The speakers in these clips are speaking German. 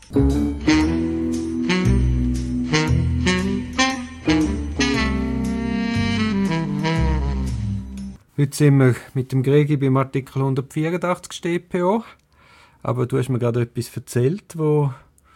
Heute sind wir mit dem Gregi beim Artikel 184 StPO. Aber du hast mir gerade etwas erzählt, wo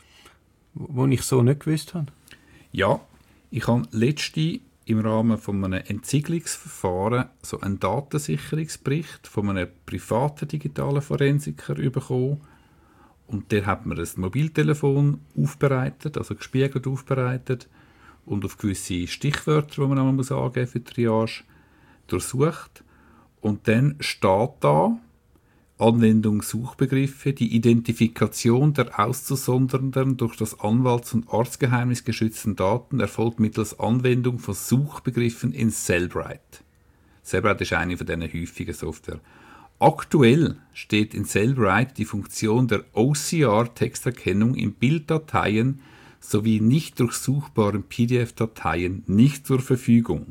ich so nicht gewusst habe. Ja, ich habe letztens im Rahmen von einem Entziegelungsverfahren so einen Datensicherungsbericht von einem privaten digitalen Forensiker bekommen. Und der hat mir ein Mobiltelefon aufbereitet, also gespiegelt aufbereitet und auf gewisse Stichwörter, die man einmal angeben muss für die Triage, durchsucht. Und dann steht da, Anwendung Suchbegriffe, die Identifikation der auszusondernden durch das Anwalts- und Arztgeheimnis geschützten Daten erfolgt mittels Anwendung von Suchbegriffen in Cellbrite. Cellbrite ist eine von diesen häufigen Software. Aktuell steht in Cellbrite die Funktion der OCR-Texterkennung in Bilddateien sowie nicht durchsuchbaren PDF-Dateien nicht zur Verfügung.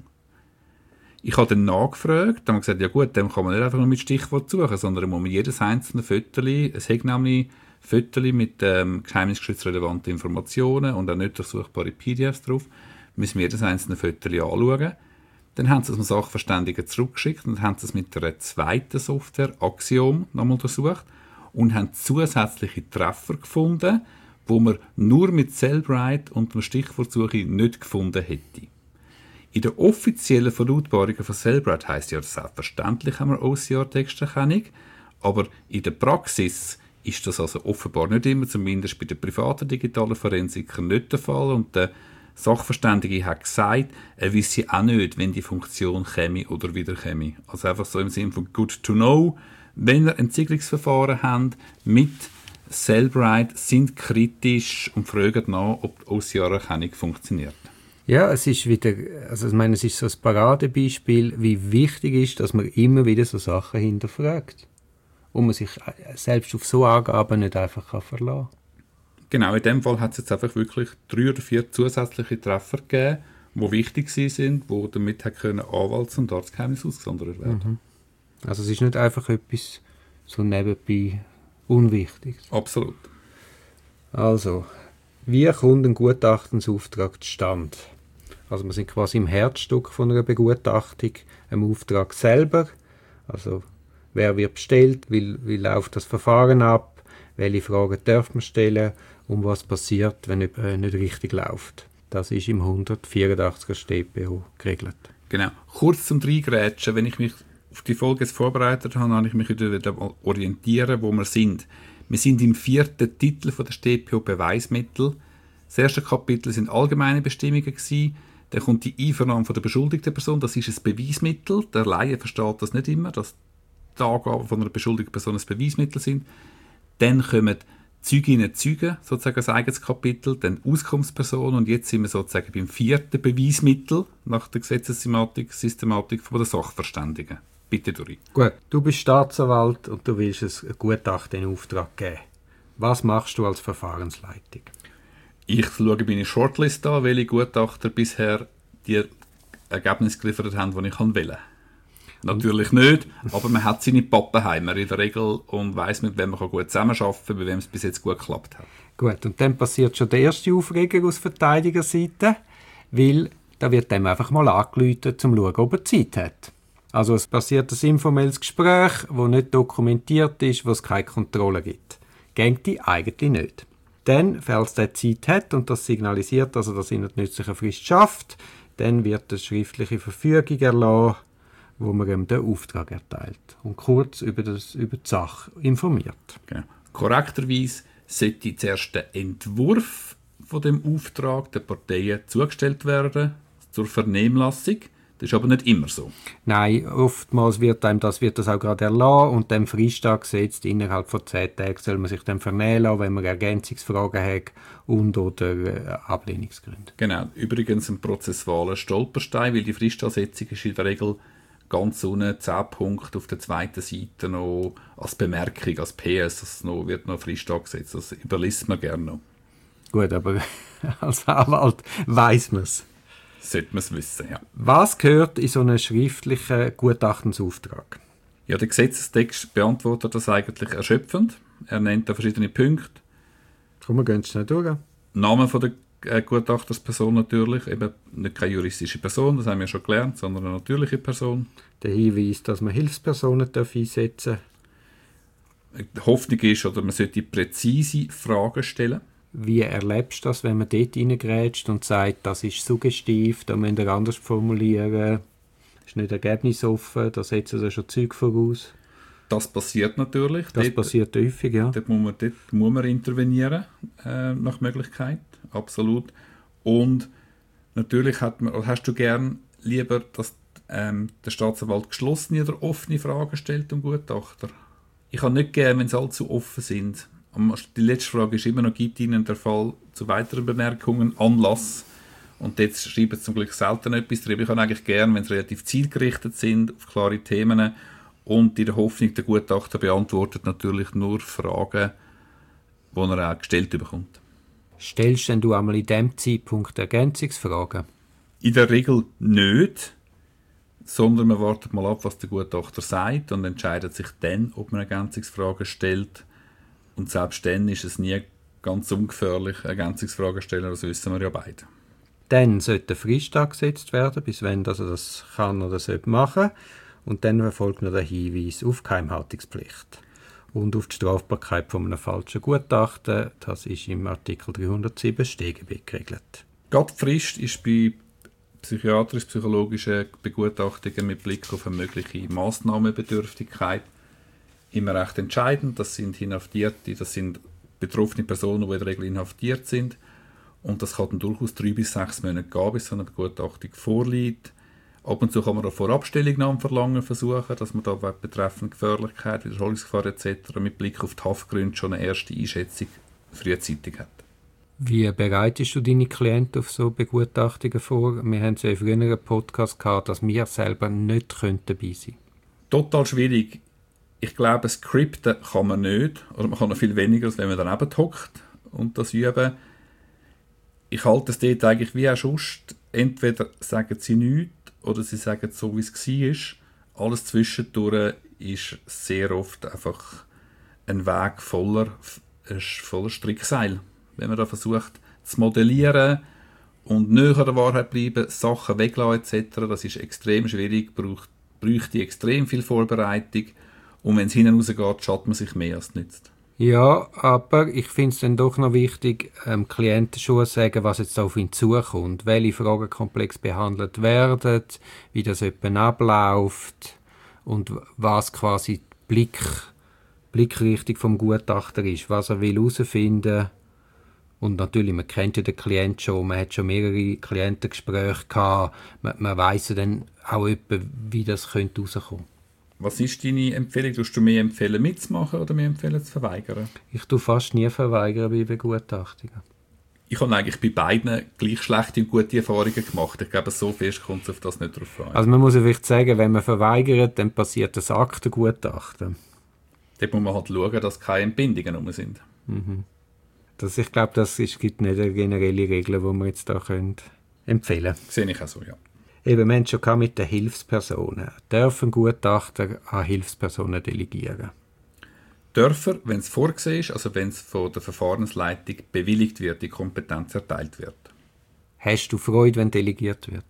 Ich habe dann nachgefragt, dann haben gesagt, ja gut, dem kann man nicht einfach nur mit Stichwort suchen, sondern man muss jedes einzelne Fötterli, es hat nämlich Fötterli mit geheimnisgeschützrelevanten Informationen und auch nicht durchsuchbare PDFs drauf, müssen wir jedes einzelne Fötterli anschauen. Dann haben sie es dem Sachverständigen zurückgeschickt und haben es mit einer zweiten Software, Axiom, nochmal untersucht und haben zusätzliche Treffer gefunden, wo man nur mit Cellbrite und einer Stichwortsuche nicht gefunden hätte. In der offiziellen Verlautbarung von Cellbrite heisst ja, selbstverständlich haben wir OCR-Texterkennung, aber in der Praxis ist das also offenbar nicht immer, zumindest bei den privaten digitalen Forensikern nicht der Fall. Und der Sachverständige hat gesagt, er wisse auch nicht, wenn die Funktion käme oder wieder käme. Also einfach so im Sinne von good to know, wenn ihr Entziegelungsverfahren habt mit Cellbrite, sind kritisch und fragen nach, ob die OCR-Erkennung funktioniert. Ja, es ist wieder, also ich meine, es ist so ein Paradebeispiel, wie wichtig ist, dass man immer wieder so Sachen hinterfragt. Und man sich selbst auf so Angaben nicht einfach verlassen kann. Genau, in dem Fall hat es jetzt einfach wirklich 3 oder 4 zusätzliche Treffer gegeben, die wichtig sind, die damit Anwalts- und Arztgeheimnis ausgesondert werden. Also es ist nicht einfach etwas so nebenbei Unwichtiges. Absolut. Also, wie kommt ein Gutachtensauftrag zustande? Also wir sind quasi im Herzstück von einer Begutachtung, im Auftrag selber. Also wer wird bestellt, wie läuft das Verfahren ab, welche Fragen darf man stellen und was passiert, wenn etwas nicht richtig läuft. Das ist im 184er StPO geregelt. Genau. Kurz zum Reingrätschen, wenn ich mich auf die Folge jetzt vorbereitet habe, habe ich mich wieder orientieren, wo wir sind. Wir sind im 4. Titel von der StPO Beweismittel. Das erste Kapitel sind allgemeine Bestimmungen gewesen. Dann kommt die Einvernahme von der beschuldigten Person. Das ist ein Beweismittel. Der Laie versteht das nicht immer, dass die Angaben von einer beschuldigten Person ein Beweismittel sind. Dann kommen Zeuginnen, Zeugen, sozusagen ein eigenes Kapitel. Dann Auskunftspersonen. Und jetzt sind wir sozusagen beim 4. Beweismittel nach der Gesetzessystematik von der Sachverständigen. Bitte, Dori. Gut, du bist Staatsanwalt und du willst ein Gutachten in Auftrag geben. Was machst du als Verfahrensleitung? Ich schaue meine Shortlist an, welche Gutachter bisher die Ergebnisse geliefert haben, die ich wählen kann. Natürlich nicht, aber man hat seine Pappenheimer in der Regel und weiss, mit wem man gut zusammenarbeiten kann, bei wem es bis jetzt gut geklappt hat. Gut, und dann passiert schon der erste Aufreger aus Verteidigerseite, weil da wird dem einfach mal angerufen, um zu schauen, ob er Zeit hat. Also es passiert ein informelles Gespräch, das nicht dokumentiert ist, wo es keine Kontrolle gibt. Geht die eigentlich nicht. Dann, falls der Zeit hat und das signalisiert, dass er das in der nützlichen Frist schafft, dann wird eine schriftliche Verfügung erlassen, wo man ihm den Auftrag erteilt und kurz über die Sache informiert. Genau. Korrekterweise sollte zuerst der Entwurf von dem Auftrag den Parteien zugestellt werden zur Vernehmlassung. Das ist aber nicht immer so. Nein, oftmals wird das auch gerade erlassen und dem Freitag gesetzt, innerhalb von 10 Tagen soll man sich dann vernehmen lassen, wenn man Ergänzungsfragen hat und oder Ablehnungsgründe. Genau, übrigens ein prozessualer Stolperstein, weil die Fristansetzung ist in der Regel ganz unten 10 Punkte auf der zweiten Seite noch als Bemerkung, als PS, das wird noch Freitag gesetzt. Das überliest man gerne noch. Gut, aber als Anwalt weiss man es. Sollte man es wissen, ja. Was gehört in so einen schriftlichen Gutachtensauftrag? Ja, der Gesetzestext beantwortet das eigentlich erschöpfend. Er nennt da verschiedene Punkte. Komm, wir gehen schnell durch. Name von der Gutachtersperson natürlich, eben nicht keine juristische Person, das haben wir schon gelernt, sondern eine natürliche Person. Der Hinweis, dass man Hilfspersonen einsetzen darf. Die Hoffnung ist, oder man sollte präzise Fragen stellen. Wie erlebst du das, wenn man dort reingrätscht und sagt, das ist suggestiv, da müsst ihr anders formulieren, ist nicht ergebnisoffen, da setzen sie schon Zeug voraus? Das passiert natürlich. Das passiert häufig, ja. Dort muss man intervenieren, nach Möglichkeit, absolut. Und natürlich hast du gern lieber, dass der Staatsanwalt geschlossene oder offene Fragen stellt dem Gutachter. Ich habe nicht gern, wenn sie allzu offen sind. Die letzte Frage ist immer noch, gibt Ihnen der Fall zu weiteren Bemerkungen Anlass? Und jetzt schreiben sie zum Glück selten etwas darüber. Ich habe eigentlich gern, wenn sie relativ zielgerichtet sind, auf klare Themen und in der Hoffnung, der Gutachter beantwortet natürlich nur Fragen, die er auch gestellt bekommt. Stellst denn du einmal in diesem Zeitpunkt Ergänzungsfragen? In der Regel nicht, sondern man wartet mal ab, was der Gutachter sagt und entscheidet sich dann, ob man Ergänzungsfragen stellt. Und selbst dann ist es nie ganz ungefährlich, Ergänzungsfragen zu stellen, das wissen wir ja beide. Dann sollte eine Frist angesetzt werden, bis wann er das kann oder sollte machen. Und dann erfolgt noch der Hinweis auf Geheimhaltungspflicht und auf die Strafbarkeit von einem falschen Gutachten. Das ist im Artikel 307 StGB geregelt. Die Frist ist bei psychiatrisch-psychologischen Begutachtungen mit Blick auf eine mögliche Massnahmenbedürftigkeit immer recht entscheidend. Das sind Inhaftierte, das sind betroffene Personen, die in der Regel inhaftiert sind. Und das kann dann durchaus 3 bis 6 Monate gehen, bis so eine Begutachtung vorliegt. Ab und zu kann man auch Vorabstellungnahmen verlangen, versuchen, dass man da betreffend Gefährlichkeit, Wiederholungsgefahr etc. mit Blick auf die Haftgründe schon eine erste Einschätzung frühzeitig hat. Wie bereitest du deine Klienten auf so Begutachtungen vor? Wir haben ja in früheren Podcast gehabt, dass wir selber nicht dabei sein können. Total schwierig. Ich glaube, Skripten kann man nicht, oder man kann noch viel weniger, als wenn man daneben hockt und das üben. Ich halte es dort eigentlich wie auch sonst. Entweder sagen sie nichts oder sie sagen es so, wie es war. Alles zwischendurch ist sehr oft einfach ein Weg voller Strickseil. Wenn man da versucht zu modellieren und näher an der Wahrheit bleiben, Sachen weglassen etc., das ist extrem schwierig, bräuchte extrem viel Vorbereitung und wenn es hinten rausgeht, schadet man sich mehr als nützt. Ja, aber ich finde es dann doch noch wichtig, Klienten schon sagen, was jetzt auf ihn zukommt, welche Fragen komplex behandelt werden, wie das etwa abläuft und was quasi die Blickrichtung vom Gutachter ist, was er will herausfinden. Und natürlich, man kennt ja den Klienten schon, man hat schon mehrere Klientengespräche gehabt, man weiss ja dann auch etwa, wie das könnte rauskommen. Was ist deine Empfehlung? Tust du mehr empfehlen, mitzumachen oder mehr empfehlen, zu verweigern? Ich tue fast nie verweigern bei Begutachtungen. Ich habe eigentlich bei beiden gleich schlechte und gute Erfahrungen gemacht. Ich glaube, so fest kommt es auf das nicht drauf an. Also man muss ja vielleicht sagen, wenn man verweigert, dann passiert das Aktengutachten. Dort muss man halt schauen, dass keine Entbindungen rum sind. Mhm. Ich glaube, gibt nicht eine generelle Regel, die wir jetzt da empfehlen können. Sehe ich auch so, ja. Eben, wir haben schon mit den Hilfspersonen. Dürfen Gutachter an Hilfspersonen delegieren? Dürfen, wenn es vorgesehen ist, also wenn es von der Verfahrensleitung bewilligt wird, die Kompetenz erteilt wird. Hast du Freude, wenn delegiert wird?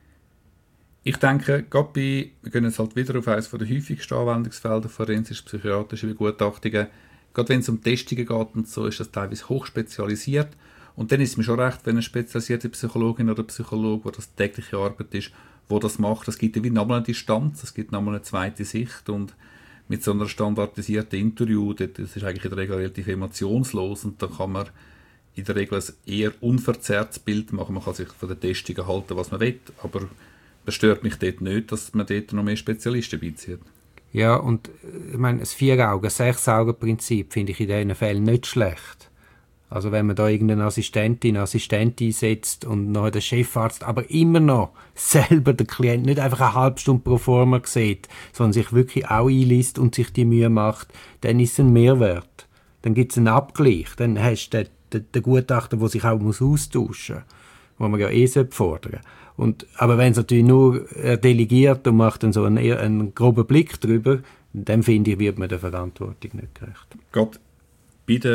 Ich denke, wir gehen jetzt halt wieder auf eines der häufigsten Anwendungsfelder forensisch-psychiatrische Begutachtungen. Gerade wenn es um Testungen geht und so, ist das teilweise hochspezialisiert. Und dann ist es mir schon recht, wenn eine spezialisierte Psychologin oder Psychologe, wo das tägliche Arbeit ist, wo das macht. Es gibt ja wie nochmal eine Distanz, es gibt nochmal eine zweite Sicht. Und mit so einer standardisierten Interview, das ist eigentlich in der Regel relativ emotionslos und da kann man in der Regel ein eher unverzerrtes Bild machen. Man kann sich von den Testungen halten, was man will, aber es stört mich dort nicht, dass man dort noch mehr Spezialisten beizieht. Ja, und ich meine, das 4-Augen-, 6-Augen-Prinzip finde ich in diesen Fällen nicht schlecht. Also wenn man da irgendeine Assistent einsetzt und noch der Chefarzt aber immer noch selber den Klient nicht einfach eine halbe Stunde pro forma sieht, sondern sich wirklich auch einliest und sich die Mühe macht, dann ist es ein Mehrwert. Dann gibt es einen Abgleich. Dann hast du den Gutachter, der sich auch austauschen muss, wo man ja fordern sollte. Aber wenn es natürlich nur delegiert und macht dann so einen groben Blick drüber, dann finde ich, wird man der Verantwortung nicht gerecht. Gerade bei den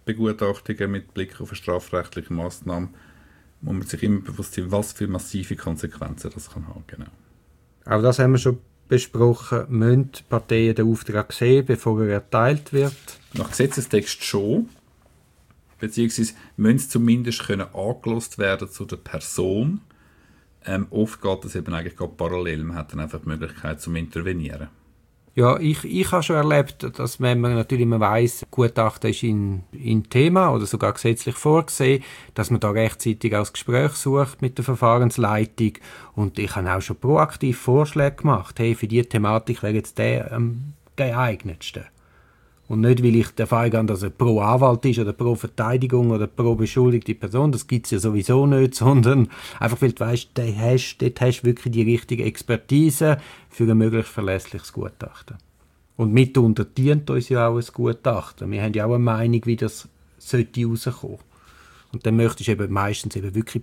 Begutachtungen mit Blick auf eine strafrechtliche Massnahme muss man sich immer bewusst sein, was für massive Konsequenzen das kann haben. Genau. Auch das haben wir schon besprochen. Müssen die Parteien den Auftrag sehen, bevor er erteilt wird? Nach Gesetzestext schon. Beziehungsweise müssen sie zumindest können angelost werden zu der Person. Oft geht das eben eigentlich gerade parallel. Man hat dann einfach die Möglichkeit zum Intervenieren. Ja, ich habe schon erlebt, dass wenn man natürlich weiss, Gutachten ist in Thema oder sogar gesetzlich vorgesehen, dass man da rechtzeitig auch das Gespräch sucht mit der Verfahrensleitung. Und ich habe auch schon proaktiv Vorschläge gemacht. Hey, für diese Thematik wäre jetzt der am geeignetste. Und nicht, weil ich der Fall habe, dass er pro Anwalt ist oder pro Verteidigung oder pro beschuldigte Person, das gibt es ja sowieso nicht, sondern einfach, weil du weißt, dort hast du wirklich die richtige Expertise für ein möglichst verlässliches Gutachten. Und mitunter dient uns ja auch ein Gutachten. Wir haben ja auch eine Meinung, wie das sollte rauskommen. Und dann möchtest du eben meistens eben wirklich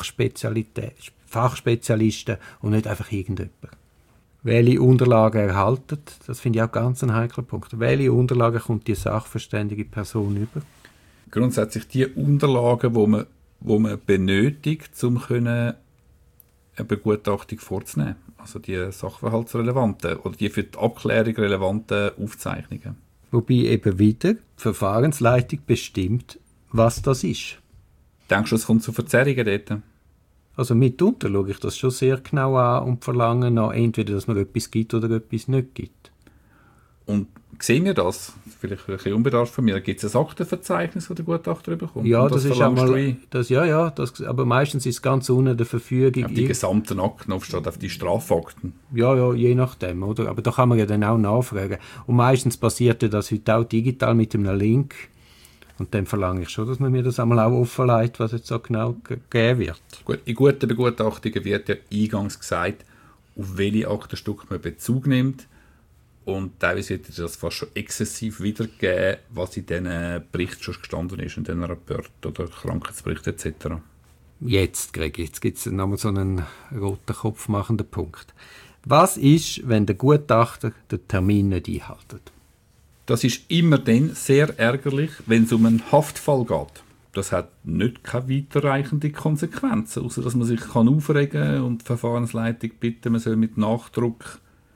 Fachspezialisten und nicht einfach irgendjemand. Welche Unterlagen erhalten, das finde ich auch ganz ein heikler Punkt. Welche Unterlagen kommt die sachverständige Person über? Grundsätzlich die Unterlagen, wo man benötigt, um eine Begutachtung vorzunehmen. Also die sachverhaltsrelevanten oder die für die Abklärung relevanten Aufzeichnungen. Wobei eben wieder die Verfahrensleitung bestimmt, was das ist. Denkst du, es kommt zu Verzerrungen dort? Also mitunter schaue ich das schon sehr genau an und verlange nach entweder, dass man etwas gibt oder etwas nicht gibt. Und sehen wir das? Vielleicht ein bisschen unbedarft von mir. Gibt es ein Aktenverzeichnis, das der Gutachter bekommt? Ja, das ist einmal, aber meistens ist es ganz unten der Verfügung. Auf die gesamten Akten aufsteht, auf die Strafakten. Ja, je nachdem, oder? Aber da kann man ja dann auch nachfragen. Und meistens passiert ja das heute auch digital mit einem Link. Und dann verlange ich schon, dass man mir das einmal auch offenlegt, was jetzt so genau gegeben wird. Gut, in guten Begutachtungen wird ja eingangs gesagt, auf welche Aktenstücke man Bezug nimmt. Und teilweise wird das fast schon exzessiv wiedergegeben, was in diesen Berichten schon gestanden ist, in diesen Rapporten oder Krankheitsberichten etc. Jetzt gibt es nochmal so einen roten Kopf machenden Punkt. Was ist, wenn der Gutachter den Termin nicht einhält? Das ist immer dann sehr ärgerlich, wenn es um einen Haftfall geht. Das hat nicht keine weiterreichende Konsequenzen, außer dass man sich aufregen kann und die Verfahrensleitung bitten, man soll mit Nachdruck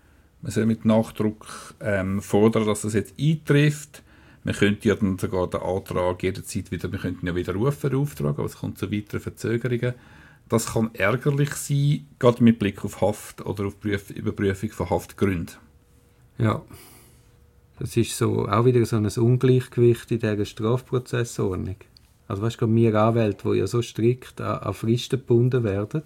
fordern, dass das jetzt eintrifft. Man könnte ja dann sogar den Antrag jederzeit wieder, wir könnten ja wieder rufen, den Auftrag, aber es kommt zu weiteren Verzögerungen. Das kann ärgerlich sein, gerade mit Blick auf Haft oder auf Überprüfung von Haftgründen. Ja. Das ist so, auch wieder so ein Ungleichgewicht in dieser Strafprozessordnung. Also weißt du, wir Anwälte, die ja so strikt an Fristen gebunden werden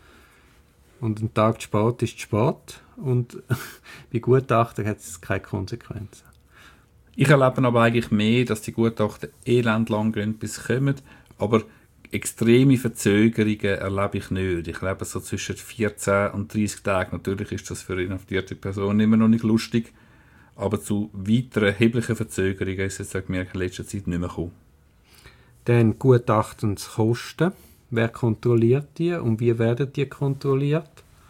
und ein Tag zu spät ist zu spät und bei Gutachtern hat es keine Konsequenzen. Ich erlebe aber eigentlich mehr, dass die Gutachten elendlang gehen, bis sie kommen, aber extreme Verzögerungen erlebe ich nicht. Ich erlebe so zwischen 14 und 30 Tagen. Natürlich ist das für eine inhaftierte Person immer noch nicht lustig, aber zu weiteren erheblichen Verzögerungen ist es in letzter Zeit nicht mehr gekommen. Dann Gutachtenskosten. Wer kontrolliert die und wie werden die kontrolliert?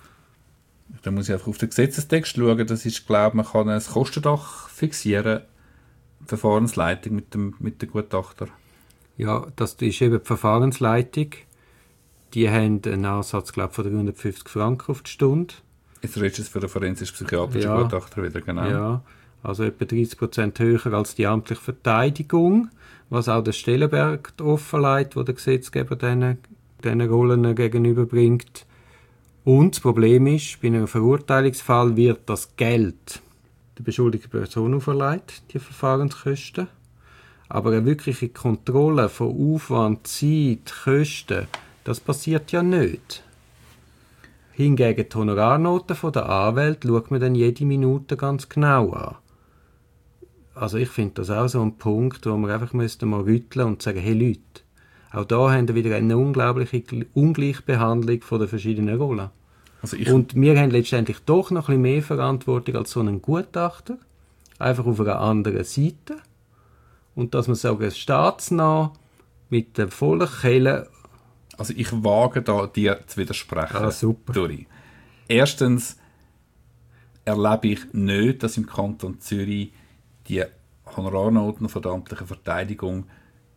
Da muss ich einfach auf den Gesetzestext schauen. Das ist, glaube ich, man kann ein Kostendach fixieren, Verfahrensleitung mit dem Gutachter. Ja, das ist eben die Verfahrensleitung. Die haben einen Ansatz, glaube ich, von 350 Franken auf die Stunde. Jetzt redest du es für den forensisch-psychiatrischen Gutachter wieder, genau. Ja, also etwa 30% höher als die amtliche Verteidigung, was auch der Stellenberg offenlegt, wo der Gesetzgeber diesen Rollen gegenüberbringt. Und das Problem ist, bei einem Verurteilungsfall wird das Geld der beschuldigten Person auferlegt, die Verfahrenskosten. Aber eine wirkliche Kontrolle von Aufwand, Zeit, Kosten, das passiert ja nicht. Hingegen die Honorarnoten der Anwälte schaut man dann jede Minute ganz genau an. Also ich finde das auch so ein Punkt, wo man einfach mal rütteln und sagen, hey Leute, auch da haben wir wieder eine unglaubliche Ungleichbehandlung von den verschiedenen Rollen. Also und wir haben letztendlich doch noch ein bisschen mehr Verantwortung als so einen Gutachter, einfach auf einer anderen Seite. Und dass man sagen, staatsnah mit der vollen Kehle. Also ich wage da dir zu widersprechen. Ah, super. Dori. Erstens erlebe ich nicht, dass im Kanton Zürich die Honorarnoten von der amtlichen Verteidigung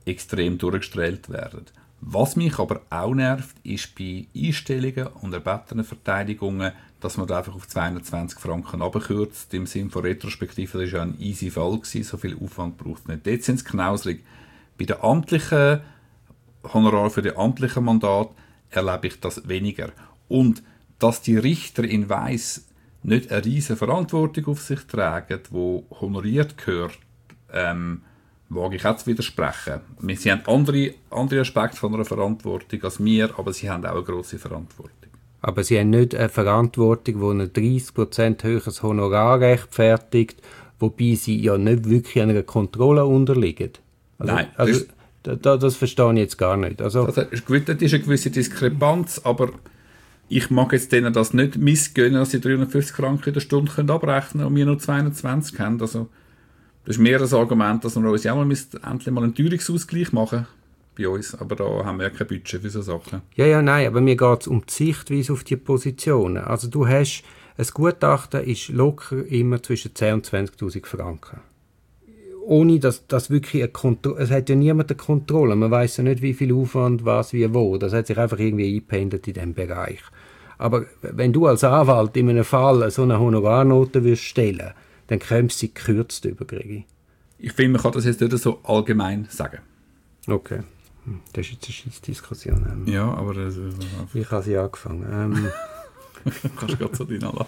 extrem durchgestrahlt werden. Was mich aber auch nervt, ist bei Einstellungen und erbetenen Verteidigungen, dass man da einfach auf 220 Franken runterkürzt. Im Sinne von Retrospektive, das war ja ein easy Fall gewesen, so viel Aufwand braucht es nicht. Dort sind es knausrig. Bei den amtlichen Honorar für die amtlichen Mandate erlebe ich das weniger. Und dass die Richter in Weiss nicht eine riesige Verantwortung auf sich tragen, die honoriert gehört, wage ich auch zu widersprechen. Sie haben andere Aspekte von einer Verantwortung als wir, aber sie haben auch eine grosse Verantwortung. Aber sie haben nicht eine Verantwortung, die ein 30% höheres Honorar rechtfertigt, wobei sie ja nicht wirklich einer Kontrolle unterliegen. Nein. Das verstehe ich jetzt gar nicht. Also, das ist eine gewisse Diskrepanz, aber ich mag jetzt denen das nicht missgönnen, dass sie 350 Franken in der Stunde abrechnen können und wir nur 22 haben. Also, das ist mehr ein Argument, dass wir uns auch endlich mal einen Teuerungsausgleich machen bei uns. Aber da haben wir ja kein Budget für solche Sachen. Nein, aber mir geht es um die Sichtweise auf die Positionen. Also du hast, ein Gutachten ist locker immer zwischen 10.000 und 20.000 Franken. Ohne dass das wirklich eine Kontrolle, es hat ja niemand eine Kontrolle. Man weiss ja nicht, wie viel Aufwand, was, wie, wo. Das hat sich einfach irgendwie eingependelt in diesem Bereich. Aber wenn du als Anwalt in einem Fall so eine Honorarnote würdest stellen, dann kommst du sie gekürzt überkriegen. Ich finde, man kann das jetzt nicht so allgemein sagen. Okay. Das ist jetzt eine Scheissdiskussion. Ja, aber... Ich habe sie angefangen. Kannst du gerade so reinlassen.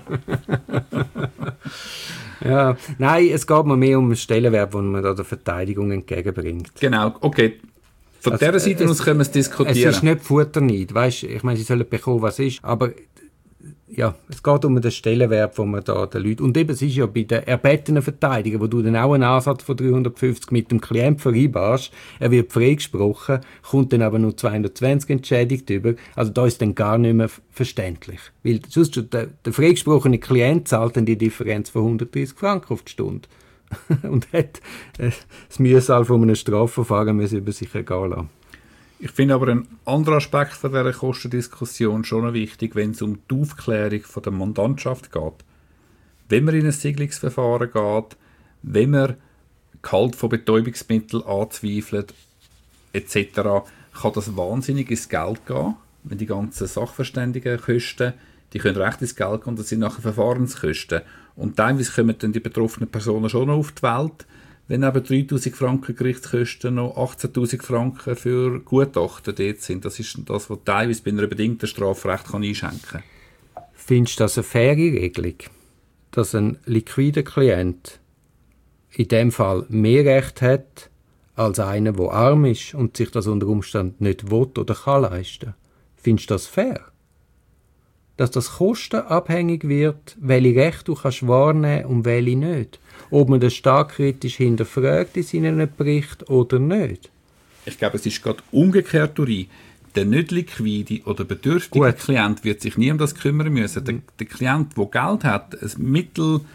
Ja, nein, es geht mir mehr um den Stellenwert, den man da der Verteidigung entgegenbringt. Genau, okay. Von dieser Seite aus können wir es diskutieren. Es ist nicht Futterneid, weißt? Ich meine, sie sollen bekommen, was ist, aber ja, es geht um den Stellenwert, den man da den Leuten... Und eben, es ist ja bei den erbettenen Verteidigern, wo du dann auch einen Ansatz von 350 mit dem Klient vereinbarst, er wird freigesprochen, kommt dann aber nur 220 entschädigt über. Also da ist dann gar nicht mehr verständlich. Weil sonst der freigesprochene Klient zahlt dann die Differenz von 130 Franken auf die Stunde. Und hat das Mühsal von einem Strafverfahren müssen über sich ergehen lassen. Ich finde aber einen anderen Aspekt von dieser Kostendiskussion schon wichtig, wenn es um die Aufklärung von der Mandantschaft geht. Wenn man in ein Siedlungsverfahren geht, wenn man Gehalt von Betäubungsmitteln anzweifelt, etc., kann das wahnsinnig ins Geld gehen. Wenn die ganzen Sachverständigenkosten, die können recht ins Geld gehen, das sind nachher Verfahrenskosten. Und teilweise kommen dann die betroffenen Personen schon noch auf die Welt, wenn eben 3'000 Franken Gerichtskosten noch 18'000 Franken für Gutachten dort sind. Das ist das, was teilweise bei einer bedingten Strafrecht einschenken kann. Findest du das eine faire Regelung, dass ein liquider Klient in dem Fall mehr Recht hat als einer, der arm ist und sich das unter Umständen nicht will oder kann leisten? Findest du das fair? Dass das kostenabhängig wird, welche Rechte du kannst wahrnehmen und welche nicht? Ob man das stark kritisch hinterfragt in seinen Bericht oder nicht? Ich glaube, es ist gerade umgekehrt durch. Der nicht liquide oder bedürftige Klient wird sich nie um das kümmern müssen. Der Klient, der Geld hat, ein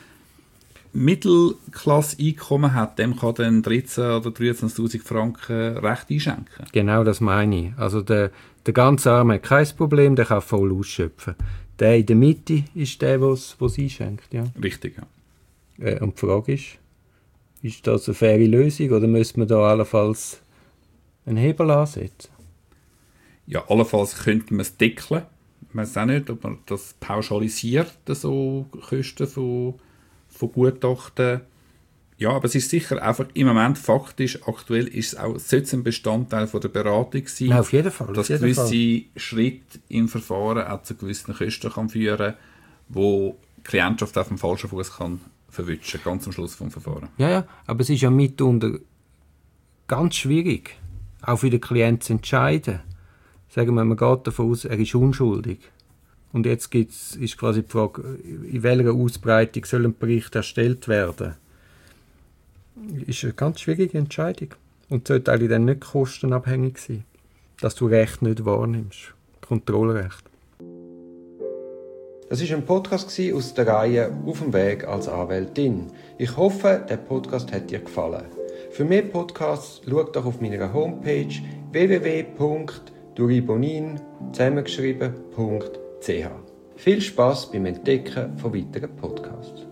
Mittelklasse-Einkommen hat, dem kann dann 13.000 oder 13.000 Franken Recht einschenken. Genau das meine ich. Also der ganz Arme hat kein Problem, der kann voll ausschöpfen. Der in der Mitte ist der, der es einschenkt. Ja. Richtig, ja. Und die Frage ist das eine faire Lösung oder müssen wir da allenfalls einen Hebel ansetzen? Ja, allenfalls könnte man es deckeln. Ich weiß auch nicht, ob man das pauschalisiert, so Kosten von Gutachten. Ja, aber es ist sicher einfach im Moment faktisch, aktuell ist es auch, sollte ein Bestandteil von der Beratung sein. Ja, auf jeden Fall. Dass gewisse Schritte im Verfahren auch zu gewissen Kosten kann führen, wo die Klientschaft auf dem falschen Fuß kann verwischen, ganz am Schluss vom Verfahren. Ja, aber es ist ja mitunter ganz schwierig, auch für den Klienten zu entscheiden. Sagen wir, man geht davon aus, er ist unschuldig. Und jetzt ist quasi die Frage, in welcher Ausbreitung soll ein Bericht erstellt werden? Ist eine ganz schwierige Entscheidung. Und sollte eigentlich dann nicht kostenabhängig sein, dass du Recht nicht wahrnimmst. Kontrollrecht. Das war ein Podcast aus der Reihe «Auf dem Weg als Anwältin». Ich hoffe, der Podcast hat dir gefallen. Für mehr Podcasts schau doch auf meiner Homepage www.duribonin zusammengeschrieben.ch. Viel Spass beim Entdecken von weiteren Podcasts.